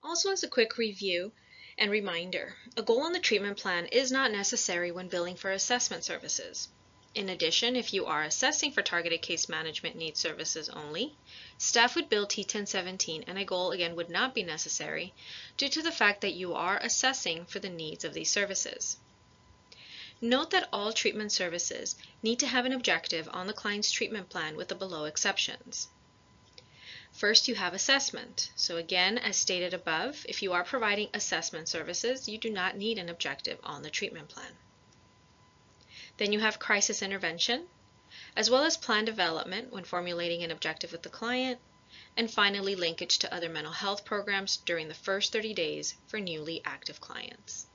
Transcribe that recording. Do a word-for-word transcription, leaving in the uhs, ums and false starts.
Also, as a quick review and reminder, a goal on the treatment plan is not necessary when billing for assessment services. In addition, if you are assessing for targeted case management needs services only, staff would bill T ten seventeen and a goal again would not be necessary due to the fact that you are assessing for the needs of these services. Note that all treatment services need to have an objective on the client's treatment plan with the below exceptions. First, you have assessment. So again, as stated above, if you are providing assessment services, you do not need an objective on the treatment plan. Then you have crisis intervention, as well as plan development when formulating an objective with the client, and finally linkage to other mental health programs during the first thirty days for newly active clients.